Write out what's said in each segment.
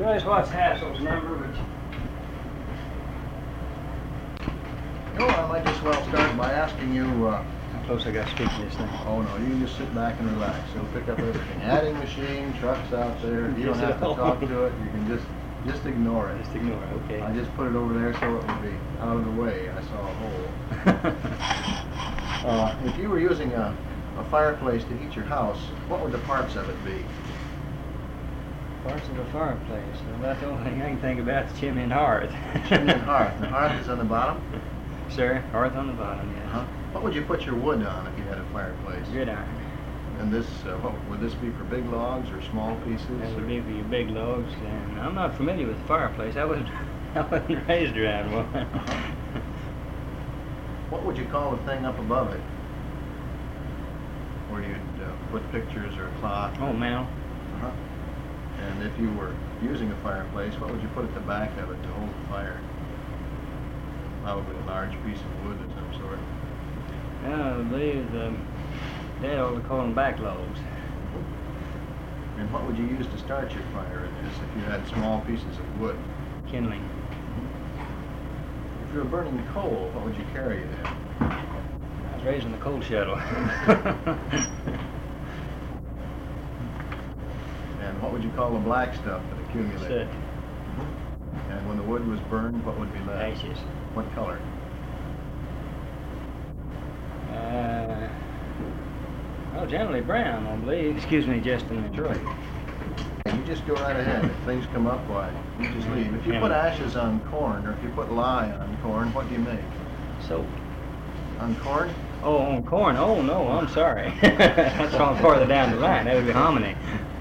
Joyce, what's Hassel's number? I might just well start by asking you, How close I got to speak to this thing? oh no, you can just sit back and relax. It'll pick up everything. Adding machine, trucks out there. You don't have to talk to it. You can just ignore it. Just ignore it, okay. I just put it over there so it would be out of the way. I saw a hole. If you were using a fireplace to heat your house, what would the parts of it be? Parts of the fireplace. Well, that's the only thing I can think about is chimney and hearth. Chimney and hearth. The hearth is on the bottom? Sir, hearth on the bottom, yes. What would you put your wood on if you had a fireplace? Gridiron. And this, would this be for big logs or small pieces? That would be for your big logs, and I'm not familiar with the fireplace. I wasn't raised around one. What would you call the thing up above it? Where you'd put pictures or a clock? Oh, mantle. And if you were using a fireplace, what would you put at the back of it to hold the fire? Probably a large piece of wood of some sort. I believe Dad ought to call them back logs. And what would you use to start your fire in this if you had small pieces of wood? Kindling. If you were burning coal, what would you carry then? I was raised in the coal shuttle. And what would you call the black stuff that accumulated? Soot. And when the wood was burned, what would be left? Ashes. What color? Well, generally brown, I believe. Excuse me just a minute. That's right. You just go right ahead. If things come up, why, you just leave. If you put ashes on corn, or if you put lye on corn, what do you make? Soap. On corn? Oh, on corn. Oh, no, I'm sorry. That's all farther down the line. That would be hominy.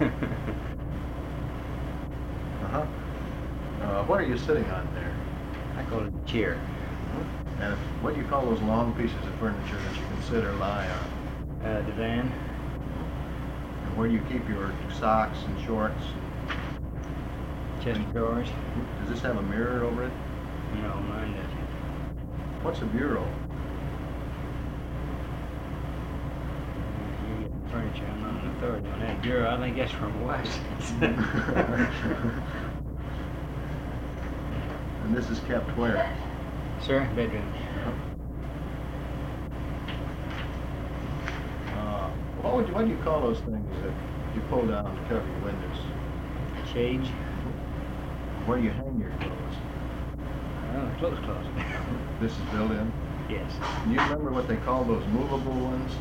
What are you sitting on there? I call it a chair. And what do you call those long pieces of furniture that you consider lie on? Divan. And where do you keep your socks and shorts? Chest of drawers. Does this have a mirror over it? No, mine doesn't. What's a bureau? You get the furniture. I'm not an authority on that. Bureau, I think that's from West. And this is kept where? Sir, bedroom. What do you call those things that you pull down to cover your windows? Shades. Where do you hang your clothes? The clothes closet. This is built in? Yes. Do you remember what they call those movable ones?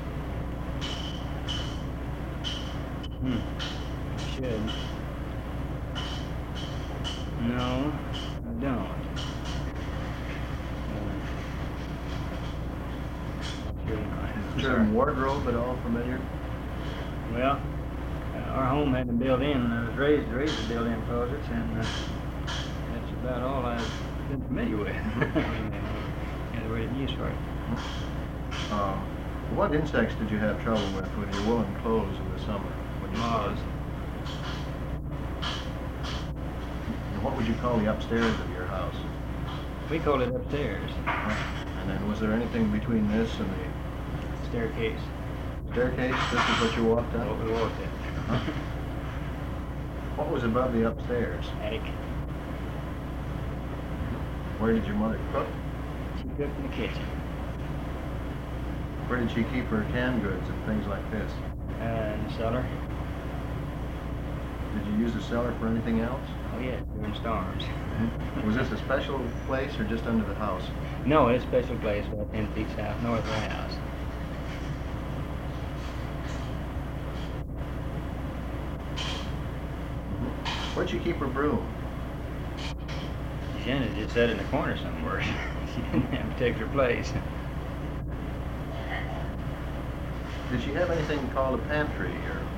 I should. No, I don't. Is the term wardrobe at all familiar? Well, our home had them built in, and I was raised to built-in closets, and that's about all I've been familiar with. And the way it's used for it. What insects did you have trouble with your woolen clothes in the summer? Moths. And what would you call the upstairs of your house? We call it upstairs. And then was there anything between this and the Staircase. staircase? This is what you walked up? What we walked in. What was above the upstairs? Attic. Where did your mother cook? She cooked in the kitchen. Where did she keep her canned goods and things like this? In the cellar. Did you use the cellar for anything else? Oh yeah, during storms. Was this a special place or just under the house? No, it's a special place about 10 feet south north of the house. Where'd you keep her broom? Jenna just sat in the corner somewhere. She didn't have a particular place. Did she have anything called a pantry or